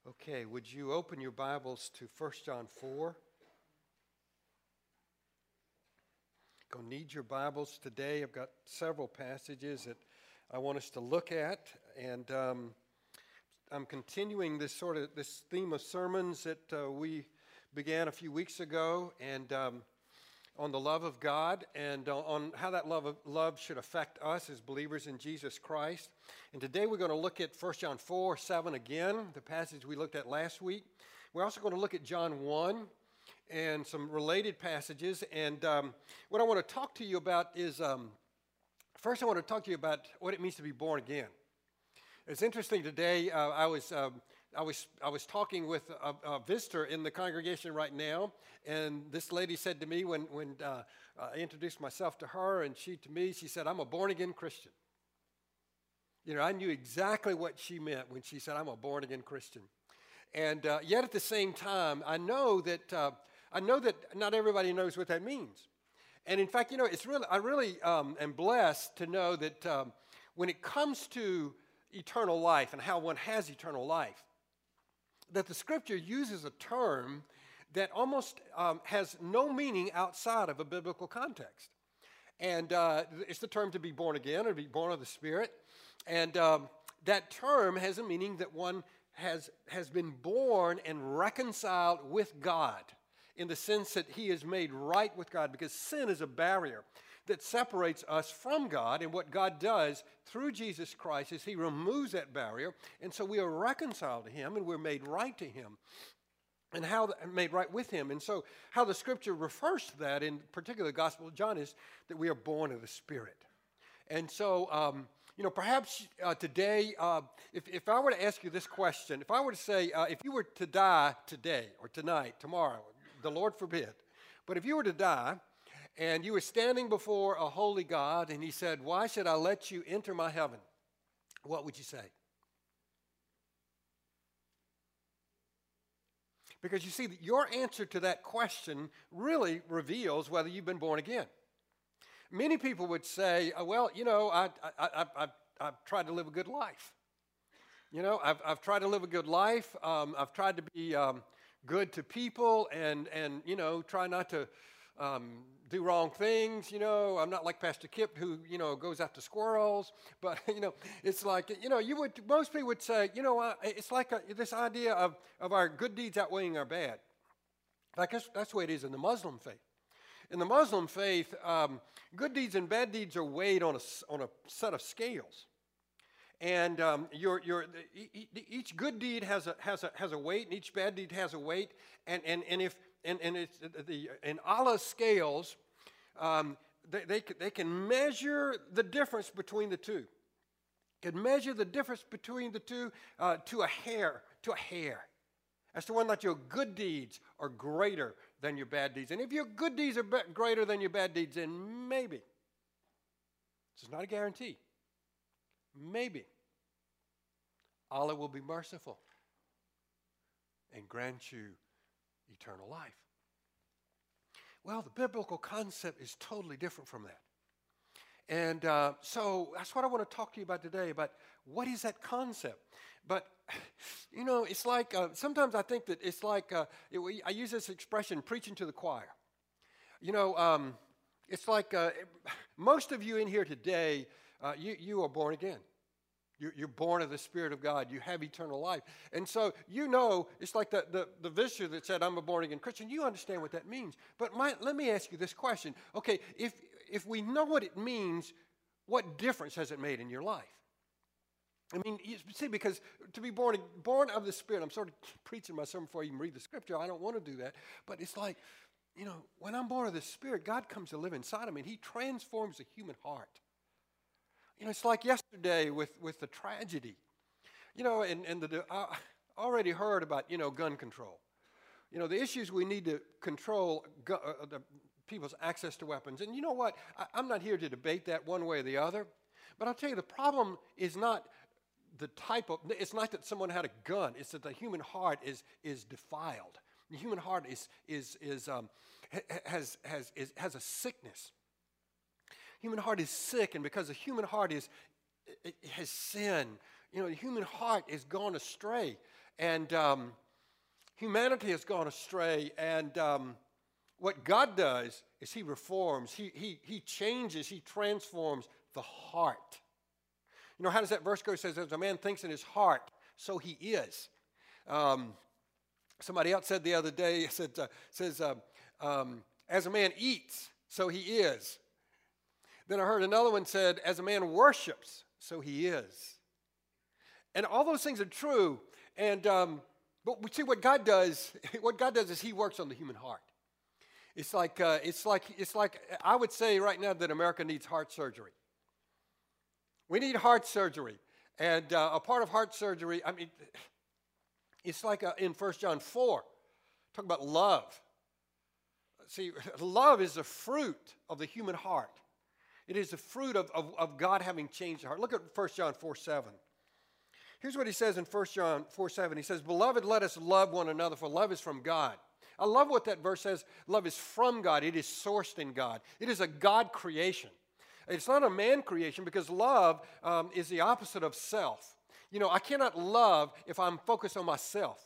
Okay, would you open your Bibles to 1 John 4? Going to need your Bibles today. I've got several passages that I want us to look at, and I'm continuing this theme of sermons that we began a few weeks ago, and on the love of God and on how that love should affect us as believers in Jesus Christ. And today we're going to look at 1 John 4:7 again, the passage we looked at last week. We're also going to look at John 1 and some related passages. And what I want to talk to you about is, first I want to talk to you about what it means to be born again. It's interesting today, I was talking with a visitor in the congregation right now, and this lady said to me when I introduced myself to her, and she to me, she said, "I'm a born-again Christian." You know, I knew exactly what she meant when she said, "I'm a born-again Christian." And yet at the same time, I know that not everybody knows what that means. And in fact, you know, I really am blessed to know that when it comes to eternal life and how one has eternal life, that the Scripture uses a term that almost has no meaning outside of a biblical context. And it's the term to be born again or to be born of the Spirit. And that term has a meaning that one has been born and reconciled with God in the sense that he is made right with God, because sin is a barrier that separates us from God, and what God does through Jesus Christ is he removes that barrier, and so we are reconciled to him, and we're made right to him, and made right with him. And so how the Scripture refers to that, in particular the Gospel of John, is that we are born of the Spirit. And so, you know, perhaps today, if I were to ask you this question, if I were to say, if you were to die today, or tonight, tomorrow, the Lord forbid, but if you were to die, and you were standing before a holy God, and he said, "Why should I let you enter my heaven?" What would you say? Because you see, your answer to that question really reveals whether you've been born again. Many people would say, "Well, you know, I've tried to live a good life. You know, I've tried to live a good life. I've tried to be good to people, and you know, try not to do wrong things. You know, I'm not like Pastor Kip, who, you know, goes after squirrels." But, you know, it's like, you know, most people would say, you know, it's like this idea of our good deeds outweighing our bad. Like that's the way it is in the Muslim faith. In the Muslim faith, good deeds and bad deeds are weighed on a set of scales. And each good deed has a weight, and each bad deed has a weight. And it's in Allah's scales, they can measure the difference between the two. Can measure the difference between the two to a hair, as to whether or not your good deeds are greater than your bad deeds. And if your good deeds are greater than your bad deeds, then maybe, this is not a guarantee, maybe Allah will be merciful and grant you eternal life. Well, the biblical concept is totally different from that. And so that's what I want to talk to you about today, about what is that concept. But, you know, it's like, sometimes I think that it's like, I use this expression, preaching to the choir. You know, it's like most of you in here today, you are born again. You're born of the Spirit of God. You have eternal life. And so, you know, it's like the visitor that said, "I'm a born-again Christian." You understand what that means. But let me ask you this question. Okay, if we know what it means, what difference has it made in your life? I mean, you see, because to be born of the Spirit, I'm sort of preaching my sermon before I even read the Scripture. I don't want to do that. But it's like, you know, when I'm born of the Spirit, God comes to live inside of me, and he transforms the human heart. You know, it's like yesterday with the tragedy. You know, and I already heard about, you know, gun control. You know, the issues we need to control the people's access to weapons. And you know what? I'm not here to debate that one way or the other. But I'll tell you, the problem is not it's not that someone had a gun. It's that the human heart is defiled. The human heart has a sickness. Human heart is sick, and because the human heart has sin, the human heart has gone astray, and humanity has gone astray, and what God does is He reforms, He changes, He transforms the heart. How does that verse go? It says, as a man thinks in his heart, so he is. Somebody else said the other day, says, as a man eats, so he is. Then I heard another one said, as a man worships, so he is. And all those things are true. And but we see what God does. What God does is He works on the human heart. It's like I would say right now that America needs heart surgery. We need heart surgery, and a part of heart surgery. I mean, it's like in 1 John 4, talk about love. See, love is the fruit of the human heart. It is the fruit of God having changed the heart. Look at 1 John 4:7. Here's what he says in 1 John 4:7. He says, "Beloved, let us love one another, for love is from God." I love what that verse says. Love is from God. It is sourced in God. It is a God creation. It's not a man creation, because love is the opposite of self. I cannot love if I'm focused on myself.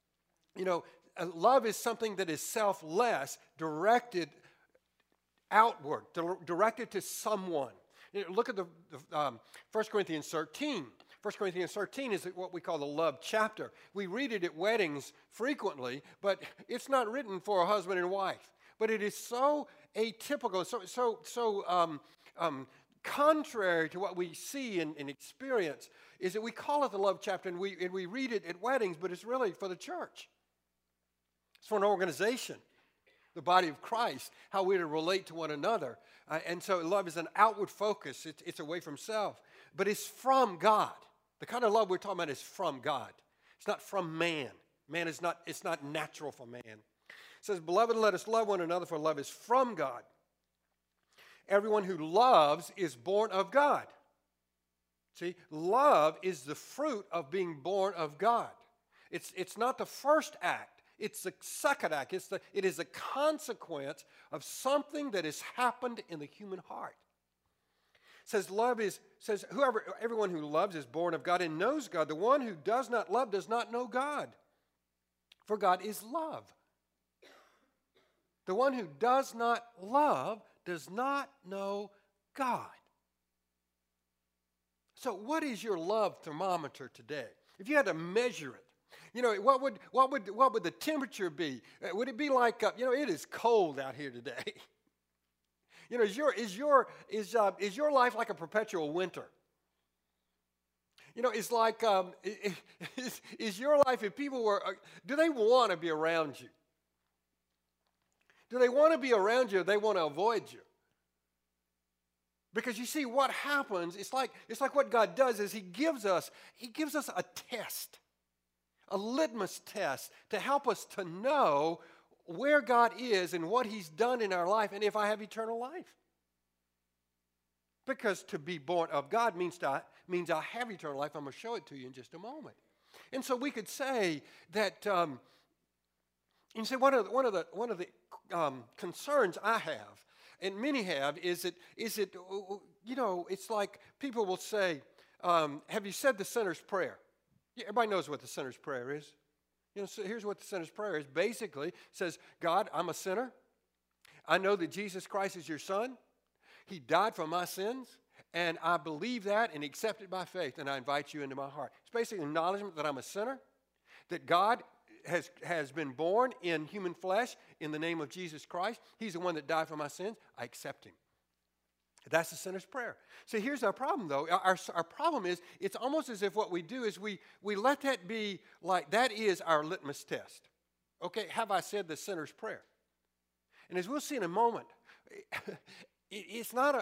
Love is something that is selfless, directed outward, directed to someone. Look at the 1 Corinthians 13. 1 Corinthians 13 is what we call the love chapter. We read it at weddings frequently, but it's not written for a husband and wife. But it is so atypical, so contrary to what we see and experience, is that we call it the love chapter, and we read it at weddings, but it's really for the church. It's for an organization, the body of Christ, how we're to relate to one another. And so love is an outward focus. It's away from self. But it's from God. The kind of love we're talking about is from God. It's not from man. It's not natural for man. It says, "Beloved, let us love one another, for love is from God. Everyone who loves is born of God." See, love is the fruit of being born of God. It's not the first act. It's the second act. It is a consequence of something that has happened in the human heart. It says everyone who loves is born of God and knows God. The one who does not love does not know God, for God is love. The one who does not love does not know God. So what is your love thermometer today? If you had to measure it, what would the temperature be? Would it be like, it is cold out here today. Is your life like a perpetual winter? It's like, is your life, if people were, do they want to be around you? Do they want to be around you, or they want to avoid you? Because you see what happens, it's like what God does is He gives us a test, a litmus test, to help us to know where God is and what He's done in our life, and if I have eternal life. Because to be born of God means I have eternal life. I'm going to show it to you in just a moment. And so we could say that, one of the concerns I have, and many have, is it it's like people will say, have you said the sinner's prayer? Yeah, everybody knows what the sinner's prayer is. So here's what the sinner's prayer is. Basically, it says, God, I'm a sinner. I know that Jesus Christ is your Son. He died for my sins, and I believe that and accept it by faith, and I invite you into my heart. It's basically an acknowledgement that I'm a sinner, that God has been born in human flesh in the name of Jesus Christ. He's the one that died for my sins. I accept Him. That's the sinner's prayer. So here's our problem, though. Our problem is, it's almost as if what we do is we let that be like, that is our litmus test. Okay, have I said the sinner's prayer? And as we'll see in a moment, it's not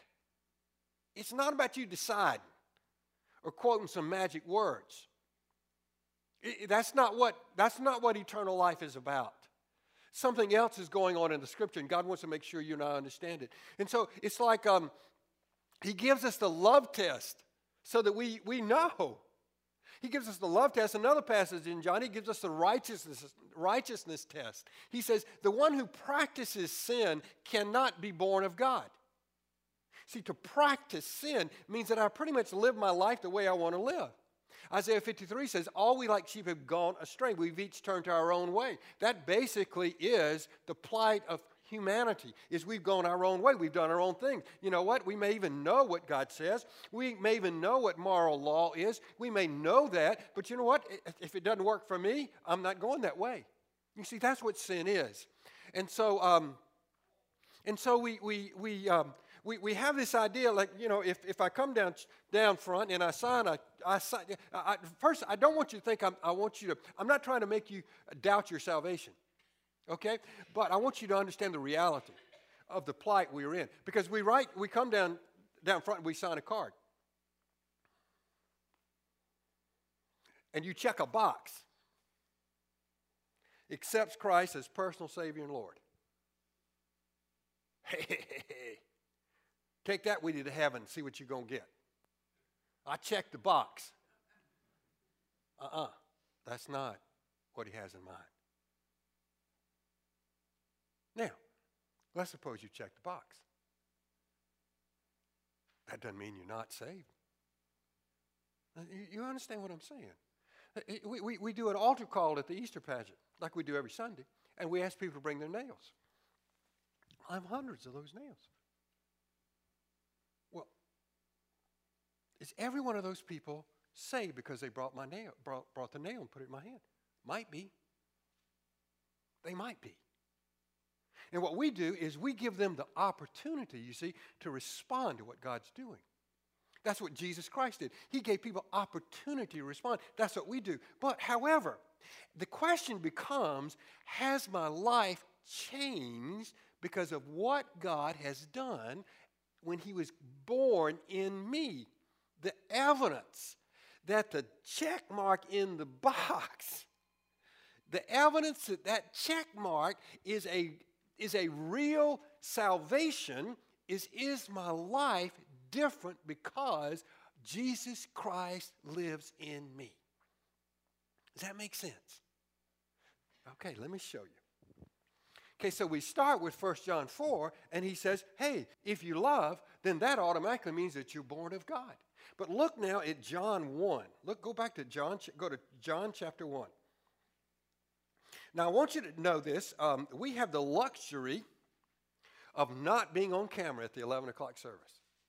about you deciding or quoting some magic words. That's not what eternal life is about. Something else is going on in the Scripture, and God wants to make sure you and I understand it. And so it's like He gives us the love test so that we know. He gives us the love test. Another passage in John, He gives us the righteousness test. He says, the one who practices sin cannot be born of God. See, to practice sin means that I pretty much live my life the way I want to live. Isaiah 53 says, all we like sheep have gone astray. We've each turned to our own way. That basically is the plight of humanity, is we've gone our own way. We've done our own thing. You know what? We may even know what God says. We may even know what moral law is. We may know that. But you know what? If it doesn't work for me, I'm not going that way. You see, that's what sin is. And so we have this idea, like, you know, if I come down front and I sign, first, I don't want you to think I'm not trying to make you doubt your salvation, okay? But I want you to understand the reality of the plight we're in. Because we come down front and we sign a card. And you check a box. Accepts Christ as personal Savior and Lord. Hey. Take that with you to heaven and see what you're going to get. I checked the box. That's not what he has in mind. Now, let's suppose you check the box. That doesn't mean you're not saved. You understand what I'm saying? We do an altar call at the Easter pageant, like we do every Sunday, and we ask people to bring their nails. I have hundreds of those nails. Well, is every one of those people saved because they brought the nail and put it in my hand? Might be. They might be. And what we do is we give them the opportunity, you see, to respond to what God's doing. That's what Jesus Christ did. He gave people opportunity to respond. That's what we do. But, however, the question becomes, has my life changed because of what God has done when he was born in me? The evidence that the check mark in the box, the evidence that check mark is a real salvation, is my life different because Jesus Christ lives in me? Does that make sense? Okay, let me show you. Okay, so we start with 1 John 4, and he says, hey, if you love, then that automatically means that you're born of God. But look now at John 1. Go back to John, go to John chapter 1. Now, I want you to know this. We have the luxury of not being on camera at the 11 o'clock service.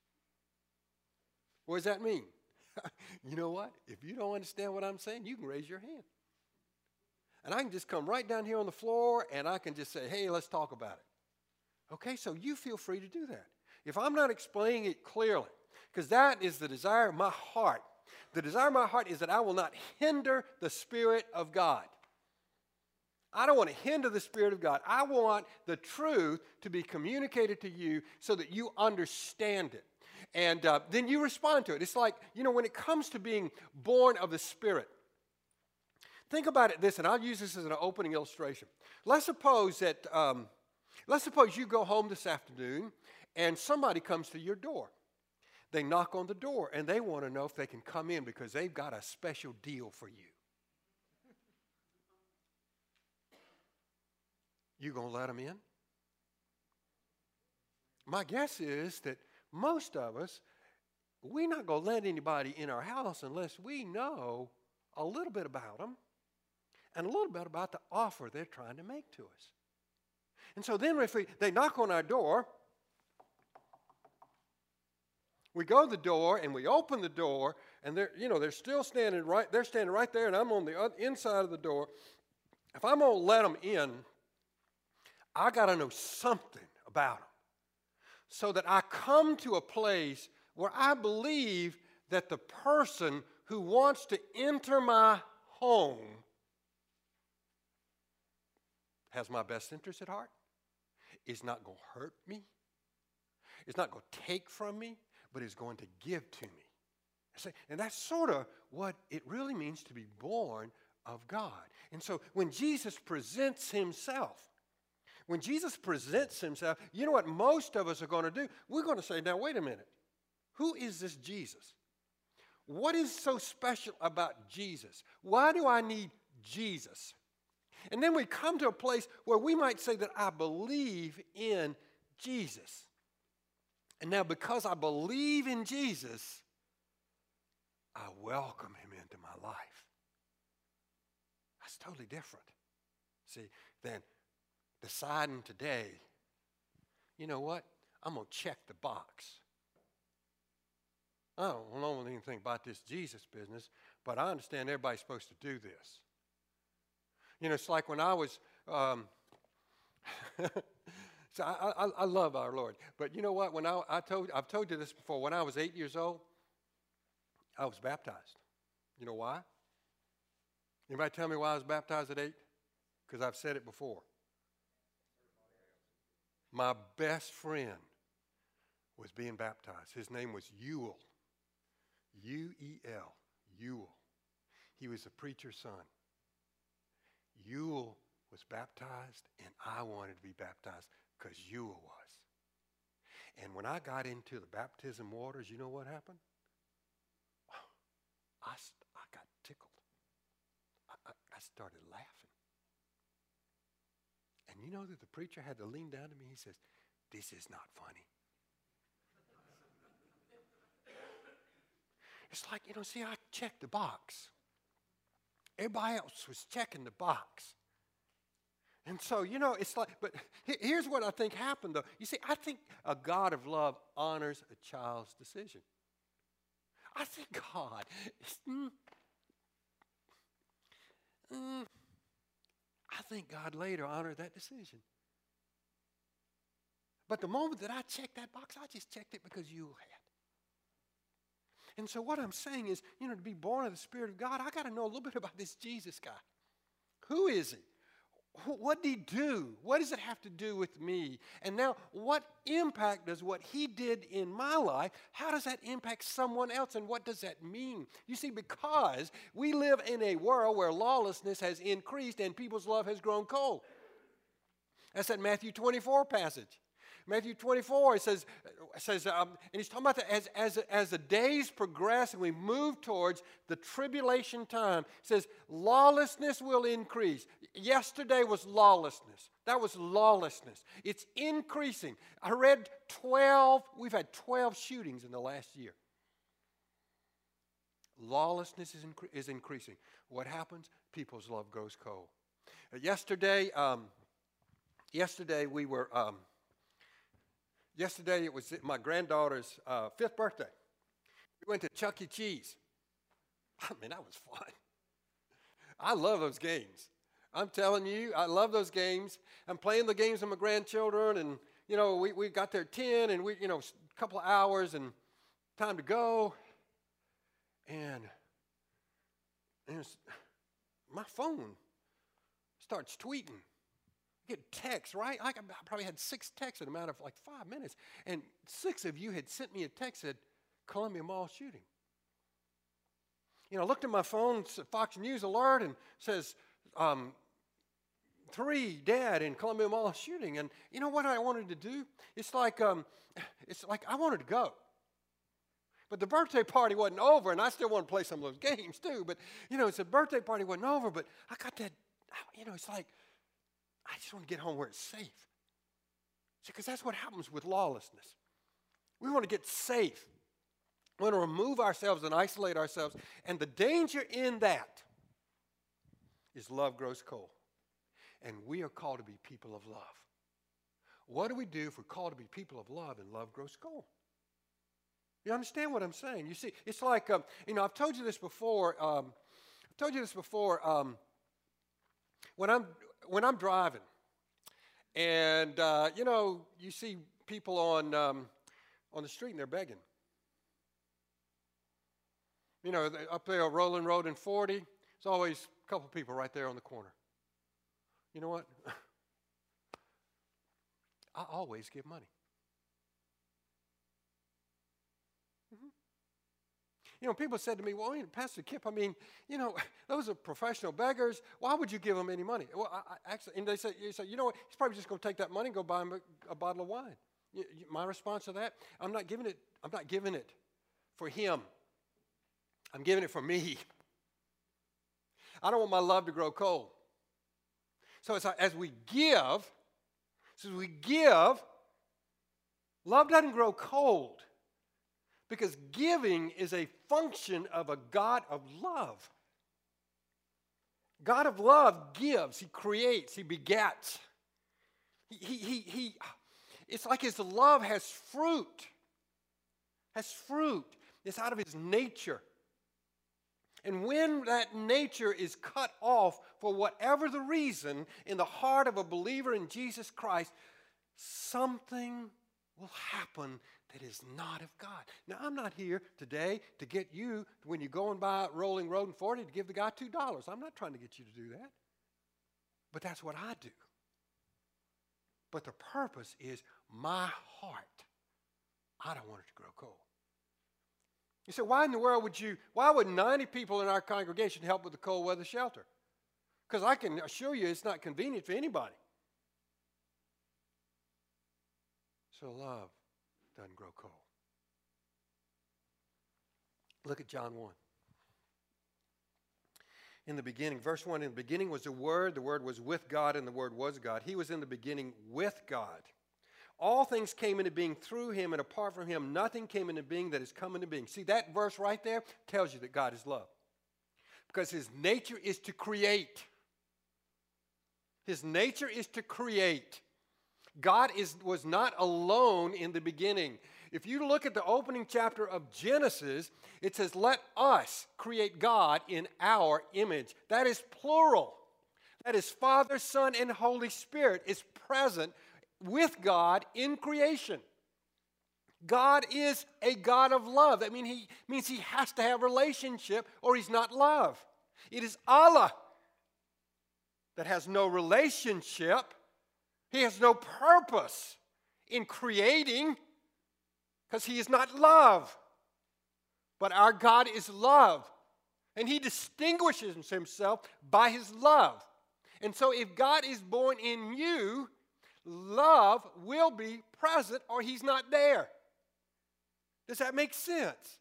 What does that mean? You know what? If you don't understand what I'm saying, you can raise your hand. And I can just come right down here on the floor, and I can just say, hey, let's talk about it. Okay, so you feel free to do that. If I'm not explaining it clearly, because that is the desire of my heart. The desire of my heart is that I will not hinder the Spirit of God. I don't want to hinder the Spirit of God. I want the truth to be communicated to you so that you understand it. And then you respond to it. It's like, you know, when it comes to being born of the Spirit, think about it this, and I'll use this as an opening illustration. Let's suppose you go home this afternoon, and somebody comes to your door. They knock on the door, and they want to know if they can come in because they've got a special deal for you. You going to let them in? My guess is that most of us, we're not going to let anybody in our house unless we know a little bit about them and a little bit about the offer they're trying to make to us. And so then if they knock on our door, we go to the door and we open the door, and they're still standing right there, and I'm on the inside of the door. If I'm going to let them in, I got to know something about them so that I come to a place where I believe that the person who wants to enter my home has my best interest at heart, is not going to hurt me, is not going to take from me, but is going to give to me. And that's sort of what it really means to be born of God. And so when Jesus presents himself, you know what most of us are going to do? We're going to say, now, wait a minute. Who is this Jesus? What is so special about Jesus? Why do I need Jesus? And then we come to a place where we might say that I believe in Jesus. And now because I believe in Jesus, I welcome him into my life. That's totally different. See, than deciding today, you know what? I'm going to check the box. I don't know anything about this Jesus business, but I understand everybody's supposed to do this. You know, it's like when I was, so I love our Lord. But you know what? When I've told you this before. When I was 8 years old, I was baptized. You know why? Anybody tell me why I was baptized at 8? Because I've said it before. My best friend was being baptized. His name was Ewell. U-E-L. Ewell. He was a preacher's son. Ewell was baptized, and I wanted to be baptized because Ewell was. And when I got into the baptism waters, you know what happened? I got tickled. I started laughing. And you know that the preacher had to lean down to me. He says, "This is not funny." It's like, you know, see, I checked the box. Everybody else was checking the box. And so, you know, it's like, but here's what I think happened, though. You see, I think a God of love honors a child's decision. I think God, I think God later honored that decision. But the moment that I checked that box, I just checked it because you had. And so what I'm saying is, you know, to be born of the Spirit of God, I got to know a little bit about this Jesus guy. Who is he? What did he do? What does it have to do with me? And now, what impact does what he did in my life, how does that impact someone else, and what does that mean? You see, because we live in a world where lawlessness has increased and people's love has grown cold. That's that Matthew 24 passage. Matthew 24, it says, and he's talking about that as the days progress and we move towards the tribulation time, it says lawlessness will increase. Yesterday was lawlessness. That was lawlessness. It's increasing. I read we've had 12 shootings in the last year. Lawlessness is increasing. What happens? People's love grows cold. Yesterday we were... Yesterday, it was my granddaughter's 5th birthday. We went to Chuck E. Cheese. I mean, that was fun. I love those games. I'm telling you, I love those games. I'm playing the games with my grandchildren, and, you know, we got there at 10, and a couple of hours, and time to go. And my phone starts tweeting. Get texts, right? I probably had 6 texts in a matter of like 5 minutes. And 6 of you had sent me a text that said, Columbia Mall shooting. You know, I looked at my phone, Fox News alert, and says, 3 dead in Columbia Mall shooting. And you know what I wanted to do? It's like I wanted to go. But the birthday party wasn't over, and I still want to play some of those games too. But, you know, it's the birthday party wasn't over, but I got that, you know, it's like, I just want to get home where it's safe. See, because that's what happens with lawlessness. We want to get safe. We want to remove ourselves and isolate ourselves. And the danger in that is love grows cold. And we are called to be people of love. What do we do if we're called to be people of love and love grows cold? You understand what I'm saying? You see, it's like, you know, I've told you this before. When I'm driving, and you know, you see people on the street and they're begging. You know, up there, Rolling Road and 40, there's always a couple people right there on the corner. You know what? I always give money. Mm-hmm. You know, people said to me, well, Pastor Kip, I mean, you know, those are professional beggars. Why would you give them any money? Well, and they said, you know what, he's probably just going to take that money and go buy him a bottle of wine. My response to that, I'm not giving it for him. I'm giving it for me. I don't want my love to grow cold. So it's like, as we give, love doesn't grow cold. Because giving is a function of a God of love. God of love gives, He creates, He begets. It's like His love has fruit. It's out of His nature. And when that nature is cut off for whatever the reason in the heart of a believer in Jesus Christ, something will happen that is not of God. Now, I'm not here today to get you, when you're going by Rolling Road in 40, to give the guy $2. I'm not trying to get you to do that. But that's what I do. But the purpose is my heart. I don't want it to grow cold. You say, why in the world why would 90 people in our congregation help with the cold weather shelter? Because I can assure you it's not convenient for anybody. So love doesn't grow cold. Look at John 1. In the beginning, verse 1, in the beginning was the Word was with God, and the Word was God. He was in the beginning with God. All things came into being through Him, and apart from Him, nothing came into being that has come into being. See, that verse right there tells you that God is love. Because His nature is to create. His nature is to create. God was not alone in the beginning. If you look at the opening chapter of Genesis, it says, let us create God in our image. That is plural. That is Father, Son, and Holy Spirit is present with God in creation. God is a God of love. That means He has to have relationship or He's not love. It is Allah that has no relationship. He has no purpose in creating because He is not love. But our God is love. And He distinguishes Himself by His love. And so if God is born in you, love will be present or He's not there. Does that make sense?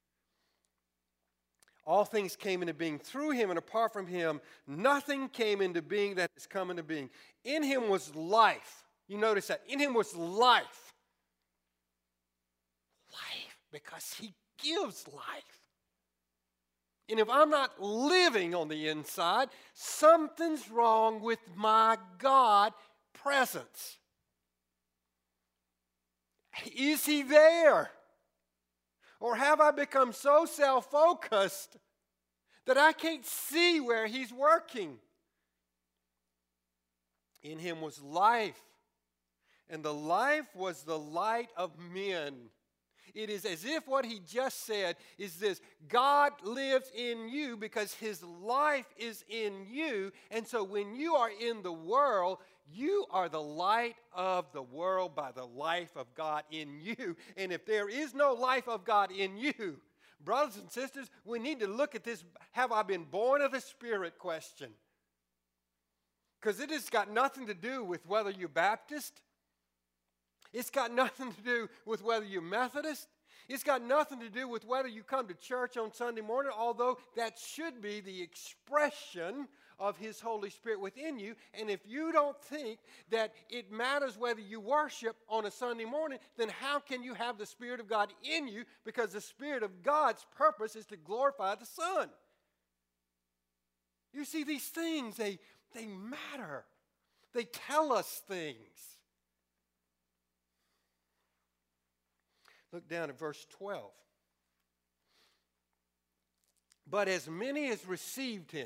All things came into being through Him, and apart from Him, nothing came into being that has come into being. In Him was life. You notice that. In Him was life. Life, because He gives life. And if I'm not living on the inside, something's wrong with my God presence. Is He there? Or have I become so self-focused that I can't see where He's working? In Him was life, and the life was the light of men. It is as if what he just said is this: God lives in you because His life is in you, and so when you are in the world, you are the light of the world by the life of God in you. And if there is no life of God in you, brothers and sisters, we need to look at this have I been born of the Spirit question. Because it has got nothing to do with whether you're Baptist. It's got nothing to do with whether you're Methodist. It's got nothing to do with whether you come to church on Sunday morning, although that should be the expression of His Holy Spirit within you. And if you don't think that it matters whether you worship on a Sunday morning, then how can you have the Spirit of God in you? Because the Spirit of God's purpose is to glorify the Son. You see, these things, they matter. They tell us things. Look down at verse 12. But as many as received Him,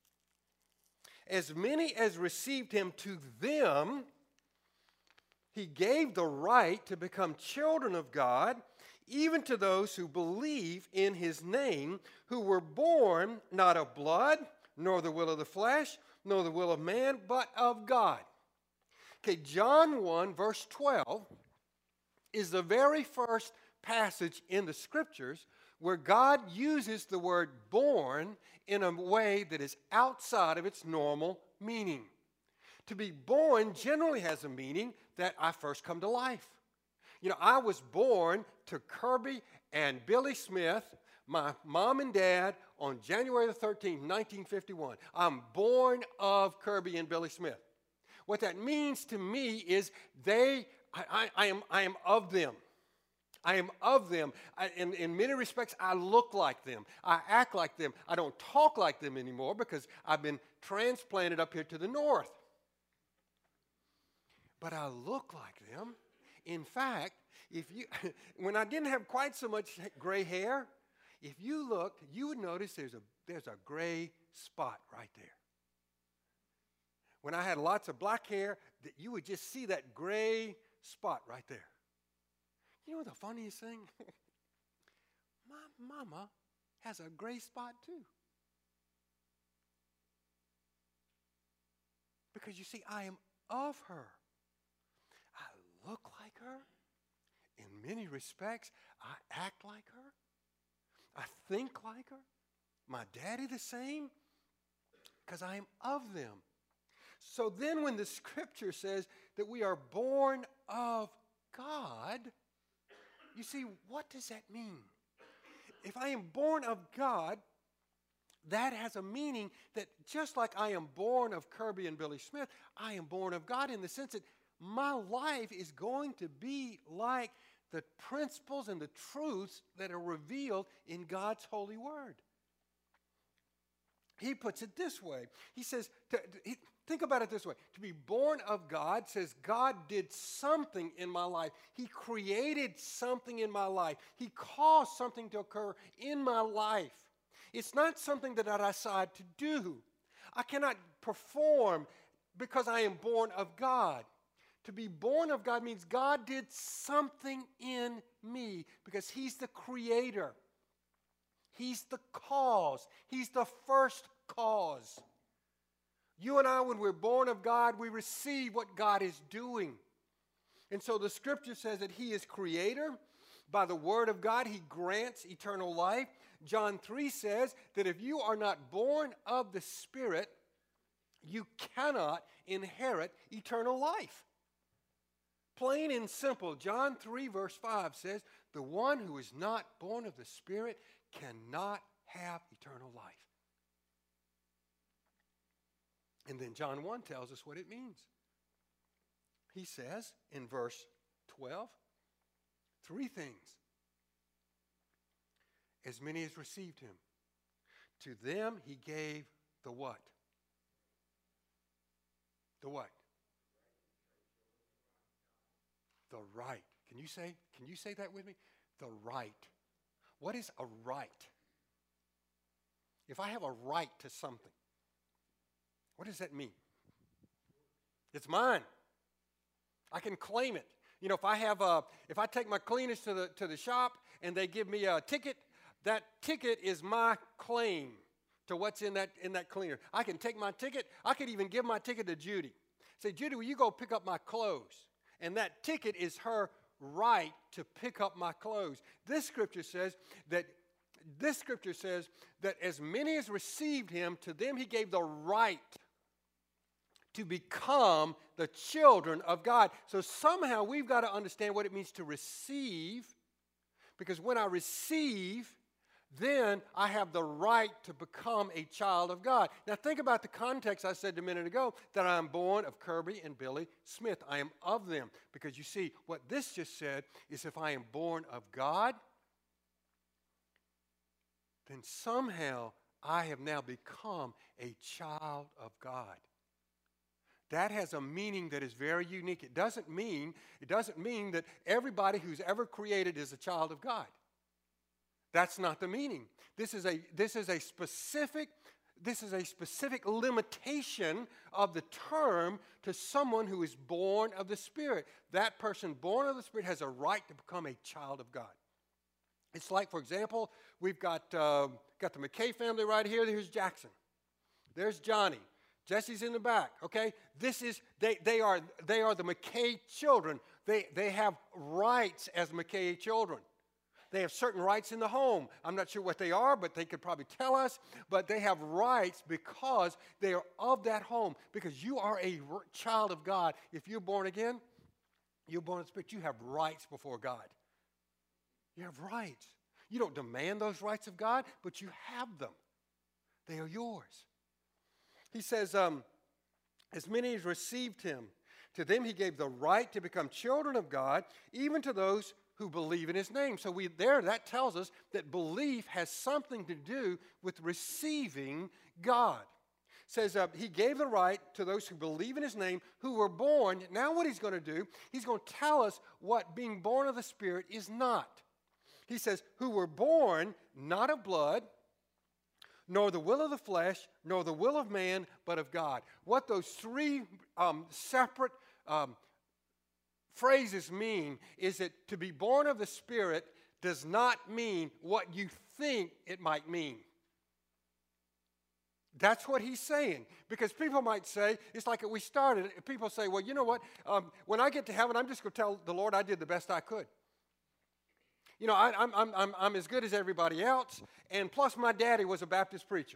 to them He gave the right to become children of God, even to those who believe in His name, who were born not of blood, nor the will of the flesh, nor the will of man, but of God. Okay, John 1, verse 12, is the very first passage in the Scriptures where God uses the word born in a way that is outside of its normal meaning. To be born generally has a meaning that I first come to life. You know, I was born to Kirby and Billy Smith, my mom and dad, on January the 13th, 1951. I'm born of Kirby and Billy Smith. What that means to me is I am of them. I am of them. In many respects, I look like them. I act like them. I don't talk like them anymore because I've been transplanted up here to the north. But I look like them. In fact, when I didn't have quite so much gray hair, if you looked, you would notice there's a gray spot right there. When I had lots of black hair, you would just see that gray spot right there. You know the funniest thing? My mama has a gray spot too. Because you see, I am of her. I look like her. In many respects, I act like her. I think like her. My daddy the same. Because I am of them. So then when the scripture says that we are born of God, you see, what does that mean? If I am born of God, that has a meaning that just like I am born of Kirby and Billy Smith, I am born of God in the sense that my life is going to be like the principles and the truths that are revealed in God's holy word. He puts it this way. He says, think about it this way. To be born of God says God did something in my life. He created something in my life. He caused something to occur in my life. It's not something that I decide to do. I cannot perform because I am born of God. To be born of God means God did something in me because He's the creator. He's the cause. He's the first cause. You and I, when we're born of God, we receive what God is doing. And so the scripture says that He is creator. By the word of God, He grants eternal life. John 3 says that if you are not born of the Spirit, you cannot inherit eternal life. Plain and simple, John 3 verse 5 says, the one who is not born of the Spirit cannot have eternal life. And then John 1 tells us what it means. He says in verse 12, 3 things. As many as received Him, to them He gave the what? The what? The right. Can you say that with me? The right. What is a right? If I have a right to something, what does that mean? It's mine. I can claim it. You know, if I take my cleaners to the shop and they give me a ticket, that ticket is my claim to what's in that cleaner. I can take my ticket. I could even give my ticket to Judy. Say, Judy, will you go pick up my clothes? And that ticket is her right to pick up my clothes. This scripture says that as many as received Him, to them He gave the right to become the children of God. So somehow we've got to understand what it means to receive, because when I receive, then I have the right to become a child of God. Now think about the context I said a minute ago, that I am born of Kirby and Billy Smith. I am of them. Because you see, what this just said is if I am born of God, then somehow I have now become a child of God. That has a meaning that is very unique. It doesn't mean that everybody who's ever created is a child of God. That's not the meaning. This is a specific limitation of the term to someone who is born of the Spirit. That person born of the Spirit has a right to become a child of God. It's like, for example, we've got the McKay family right here. Here's Jackson. There's Johnny. Jesse's in the back. Okay, they are the McKay children. They have rights as McKay children. They have certain rights in the home. I'm not sure what they are, but they could probably tell us. But they have rights because they are of that home. Because you are a child of God. If you're born again, you're born of the Spirit. You have rights before God. You have rights. You don't demand those rights of God, but you have them. They are yours. He says, as many as received Him, to them He gave the right to become children of God, even to those who believe in his name. So that tells us that belief has something to do with receiving God. It says he gave the right to those who believe in his name, who were born. Now what he's going to do, he's going to tell us what being born of the Spirit is not. He says, who were born not of blood, nor the will of the flesh, nor the will of man, but of God. What those three separate phrases mean is that to be born of the Spirit does not mean what you think it might mean. That's what he's saying. Because people might say, it's like we started, people say, well, you know what, when I get to heaven, I'm just going to tell the Lord I did the best I could. You know, I'm as good as everybody else, and plus my daddy was a Baptist preacher.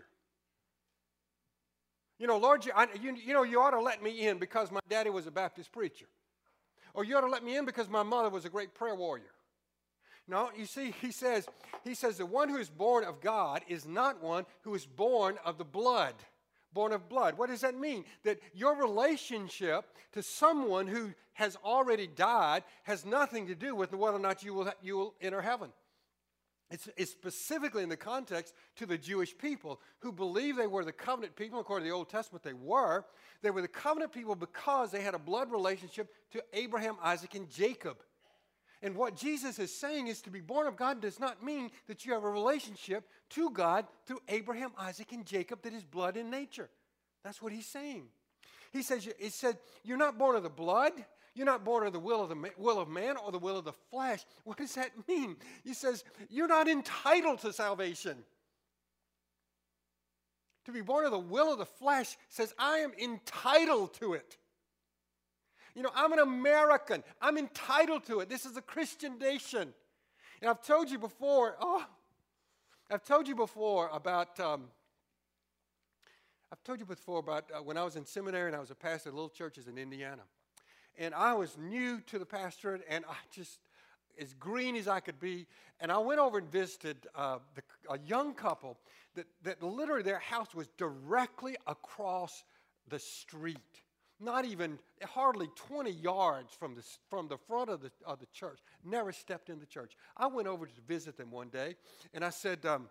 You know, Lord, you ought to let me in because my daddy was a Baptist preacher. Or you ought to let me in because my mother was a great prayer warrior. No, you see, he says the one who is born of God is not one who is born of the blood. Born of blood. What does that mean? That your relationship to someone who has already died has nothing to do with whether or not you will enter heaven. It's specifically in the context to the Jewish people who believe they were the covenant people. According to the Old Testament, they were. They were the covenant people because they had a blood relationship to Abraham, Isaac, and Jacob. And what Jesus is saying is to be born of God does not mean that you have a relationship to God through Abraham, Isaac, and Jacob that is blood in nature. That's what he's saying. He said, you're not born of the blood. You're not born of the will of man or the will of the flesh. What does that mean? He says, you're not entitled to salvation. To be born of the will of the flesh says, I am entitled to it. You know, I'm an American. I'm entitled to it. This is a Christian nation. And I've told you before about when I was in seminary and I was a pastor at little churches in Indiana. And I was new to the pastorate, and I just, as green as I could be. And I went over and visited a young couple that literally their house was directly across the street. Not even, hardly 20 yards from the front of the church. Never stepped in the church. I went over to visit them one day, and I said, and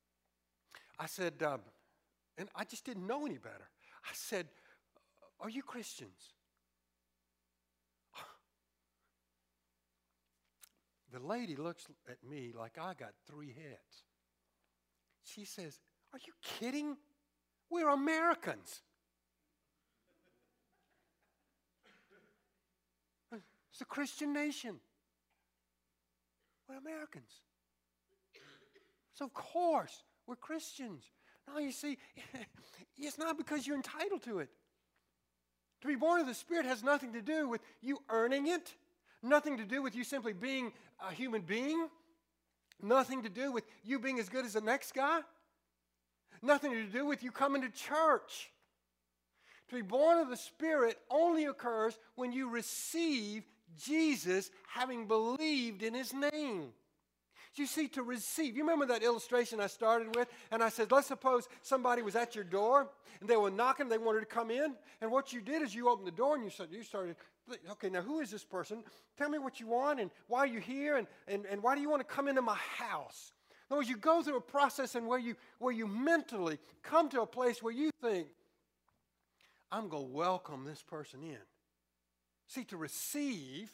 I just didn't know any better. I said, are you Christians? The lady looks at me like I got 3 heads. She says, are you kidding? We're Americans. It's a Christian nation. We're Americans. So of course, we're Christians. Now you see, it's not because you're entitled to it. To be born of the Spirit has nothing to do with you earning it. Nothing to do with you simply being a human being. Nothing to do with you being as good as the next guy. Nothing to do with you coming to church. To be born of the Spirit only occurs when you receive Jesus having believed in his name. You see, to receive. You remember that illustration I started with? And I said, let's suppose somebody was at your door and they were knocking, they wanted to come in. And what you did is you opened the door and you started, okay, now who is this person? Tell me what you want and why are you here and why do you want to come into my house? In other words, you go through a process and where you mentally come to a place where you think, I'm going to welcome this person in. See, to receive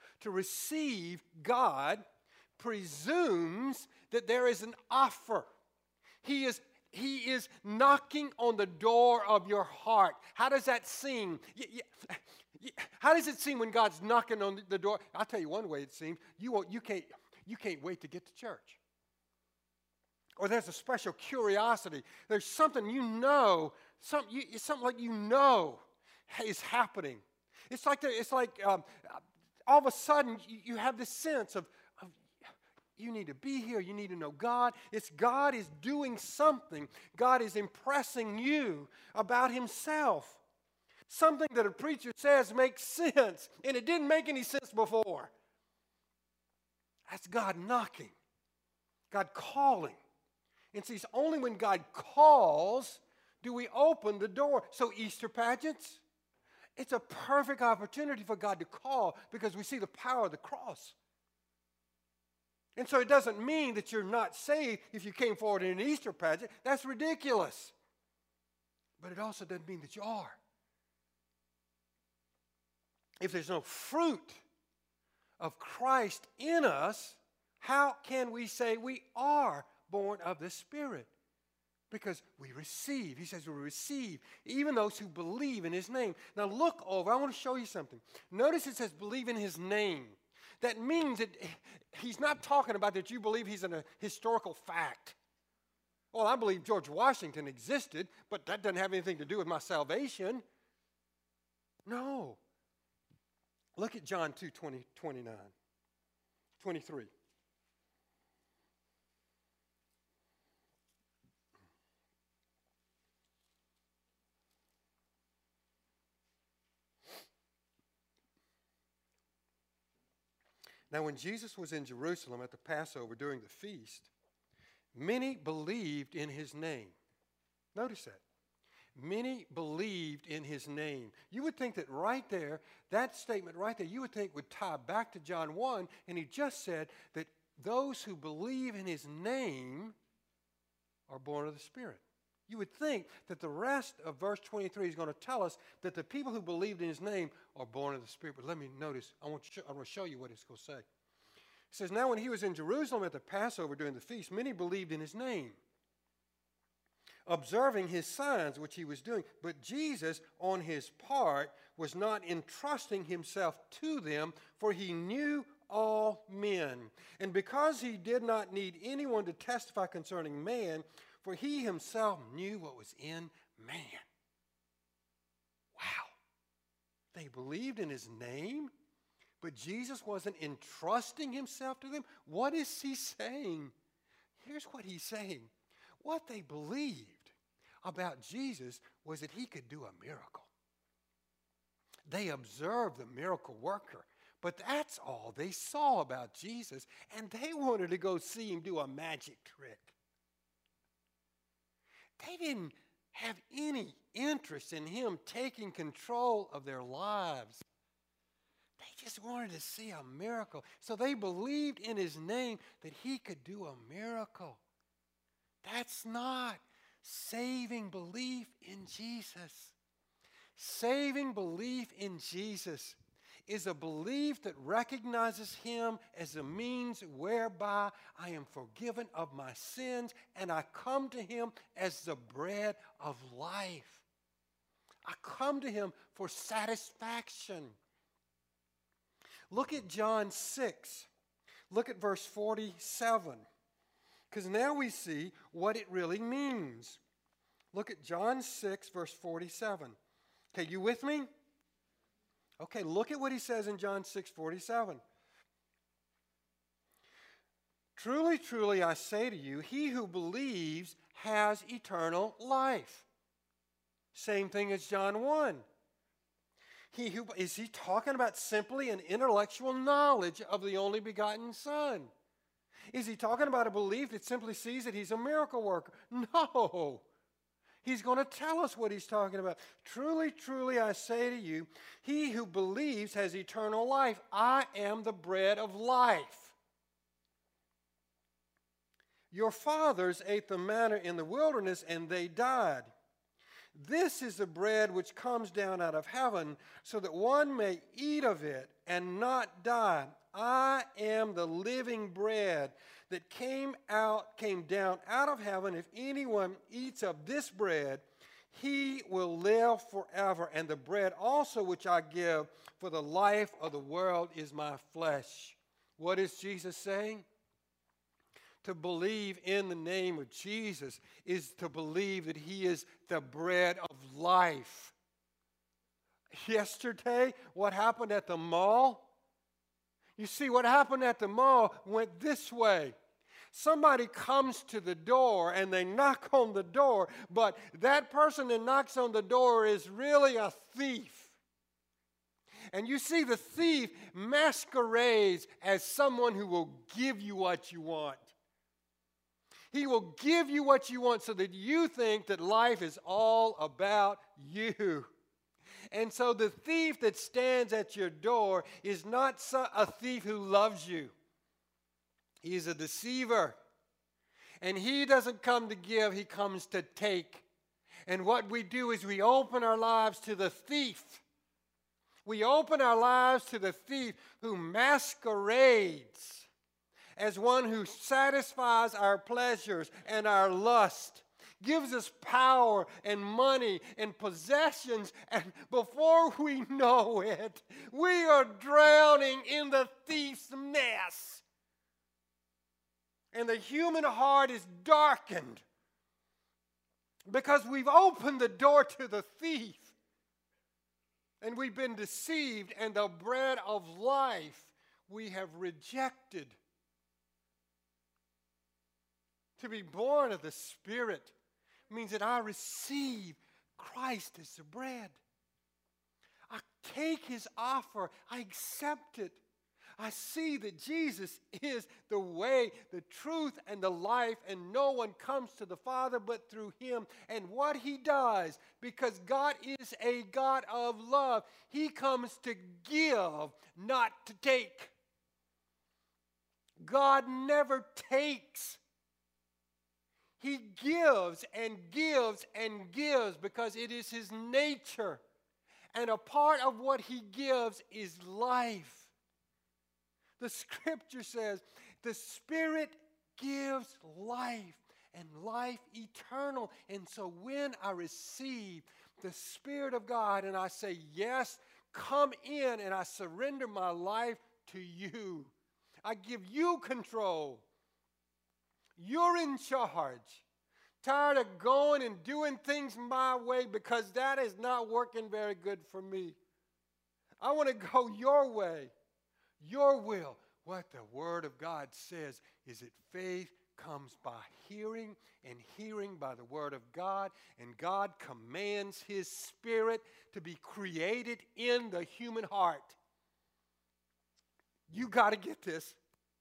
God presumes that there is an offer. He is knocking on the door of your heart. How does that seem? How does it seem when God's knocking on the door? I'll tell you one way it seems. You can't wait to get to church. Or there's a special curiosity. There's something something like you know is happening. It's like all of a sudden you have this sense of you need to be here. You need to know God. God is doing something. God is impressing you about himself. Something that a preacher says makes sense, and it didn't make any sense before. That's God knocking, God calling. And see, it's only when God calls do we open the door. So Easter pageants, it's a perfect opportunity for God to call because we see the power of the cross. And so it doesn't mean that you're not saved if you came forward in an Easter pageant. That's ridiculous. But it also doesn't mean that you are. If there's no fruit of Christ in us, how can we say we are born of the Spirit? Because we receive. He says we receive, even those who believe in his name. Now look over. I want to show you something. Notice it says believe in his name. That means that he's not talking about that you believe he's a historical fact. Well, I believe George Washington existed, but that doesn't have anything to do with my salvation. No. Look at John 2:29, 23. Now, when Jesus was in Jerusalem at the Passover during the feast, many believed in his name. Notice that. Many believed in his name. You would think that right there, that statement right there, you would think would tie back to John 1, and he just said that those who believe in his name are born of the Spirit. You would think that the rest of verse 23 is going to tell us that the people who believed in his name are born of the Spirit. But let me notice, I want to show you what it's going to say. It says, now when he was in Jerusalem at the Passover during the feast, many believed in his name, observing his signs which he was doing. But Jesus, on his part, was not entrusting himself to them, for he knew all men. And because he did not need anyone to testify concerning man, for he himself knew what was in man. Wow. They believed in his name, but Jesus wasn't entrusting himself to them. What is he saying? Here's what he's saying. What they believed about Jesus was that he could do a miracle. They observed the miracle worker, but that's all they saw about Jesus, and they wanted to go see him do a magic trick. They didn't have any interest in him taking control of their lives. They just wanted to see a miracle. So they believed in his name that he could do a miracle. That's not saving belief in Jesus. Saving belief in Jesus is a belief that recognizes him as a means whereby I am forgiven of my sins and I come to him as the bread of life. I come to him for satisfaction. Look at John 6. Look at verse 47. Because now we see what it really means. Look at John 6, verse 47. Okay, you with me? Okay, look at what he says in John 6:47. Truly, truly, I say to you, he who believes has eternal life. Same thing as John 1. Is he talking about simply an intellectual knowledge of the only begotten Son? Is he talking about a belief that simply sees that he's a miracle worker? No. He's going to tell us what he's talking about. Truly, truly, I say to you, he who believes has eternal life. I am the bread of life. Your fathers ate the manna in the wilderness, and they died. This is the bread which comes down out of heaven, so that one may eat of it and not die. I am the living bread that came down out of heaven. If anyone eats of this bread, he will live forever. And the bread also which I give for the life of the world is my flesh. What is Jesus saying? To believe in the name of Jesus is to believe that he is the bread of life. Yesterday, what happened at the mall? You see, what happened at the mall went this way. Somebody comes to the door and they knock on the door, but that person that knocks on the door is really a thief. And you see, the thief masquerades as someone who will give you what you want. He will give you what you want so that you think that life is all about you. And so the thief that stands at your door is not a thief who loves you. He is a deceiver. And he doesn't come to give, he comes to take. And what we do is we open our lives to the thief. We open our lives to the thief who masquerades as one who satisfies our pleasures and our lust, gives us power and money and possessions, and before we know it, we are drowning in the thief's mess. And the human heart is darkened because we've opened the door to the thief. And we've been deceived, and the bread of life we have rejected. To be born of the Spirit means that I receive Christ as the bread. I take his offer. I accept it. I see that Jesus is the way, the truth, and the life, and no one comes to the Father but through him. And what he does, because God is a God of love, he comes to give, not to take. God never takes. He gives and gives and gives because it is his nature. And a part of what he gives is life. The scripture says the Spirit gives life and life eternal. And so when I receive the Spirit of God and I say, yes, come in, and I surrender my life to you. I give you control. You're in charge. Tired of going and doing things my way because that is not working very good for me. I want to go your way. Your will. What the Word of God says is that faith comes by hearing, and hearing by the Word of God, and God commands his Spirit to be created in the human heart. You got to get this.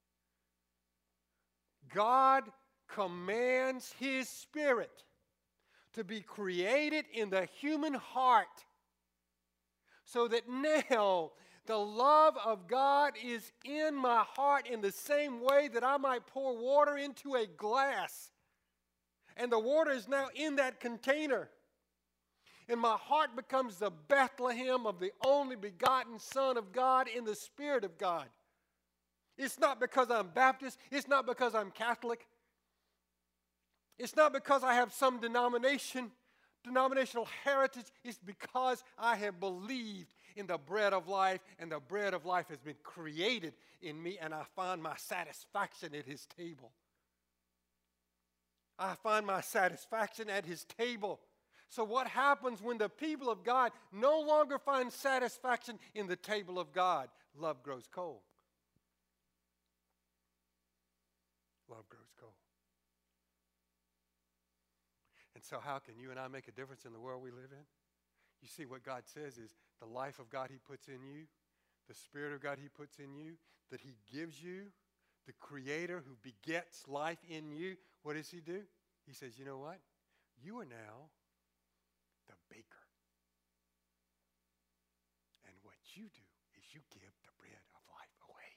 God commands his Spirit to be created in the human heart so that now the love of God is in my heart in the same way that I might pour water into a glass. And the water is now in that container. And my heart becomes the Bethlehem of the only begotten Son of God in the Spirit of God. It's not because I'm Baptist. It's not because I'm Catholic. It's not because I have some denominational heritage. It's because I have believed in the bread of life, and the bread of life has been created in me, and I find my satisfaction at his table. I find my satisfaction at his table. So what happens when the people of God no longer find satisfaction in the table of God? Love grows cold. Love grows cold. And so how can you and I make a difference in the world we live in? You see, what God says is the life of God he puts in you, the Spirit of God he puts in you, that he gives you, the Creator who begets life in you. What does he do? He says, you know what? You are now the baker. And what you do is you give the bread of life away.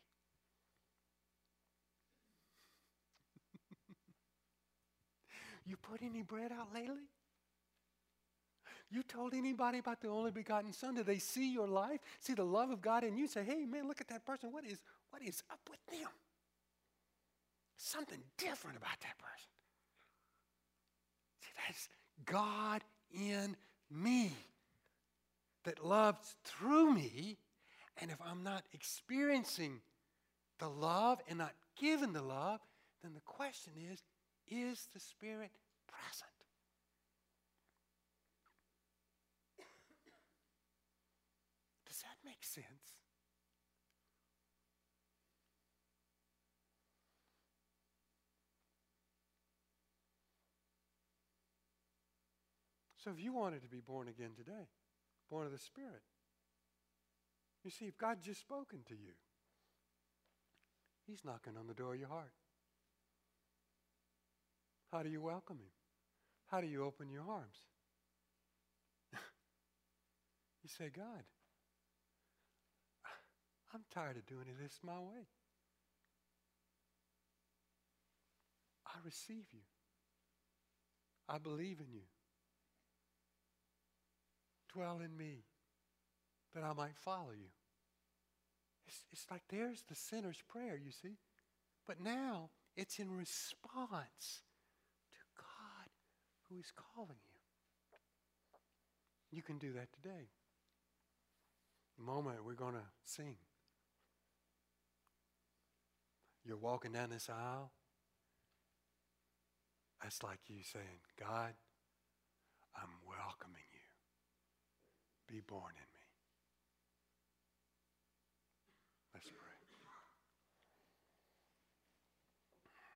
You put any bread out lately? You told anybody about the only begotten Son? Did they see your life? See the love of God in you? Say, hey, man, look at that person. What is up with them? Something different about that person. See, that's God in me that loves through me. And if I'm not experiencing the love and not giving the love, then the question is the Spirit present? Does that make sense? So if you wanted to be born again today, born of the Spirit, you see, if God just spoken to you, he's knocking on the door of your heart. How do you welcome him? How do you open your arms? You say, God, I'm tired of doing this my way. I receive you. I believe in you. Dwell in me that I might follow you. It's like there's the sinner's prayer, you see. But now it's in response to God who is calling you. You can do that today. In a moment, we're going to sing. You're walking down this aisle. That's like you saying, God, I'm welcoming you. Be born in me. Let's pray.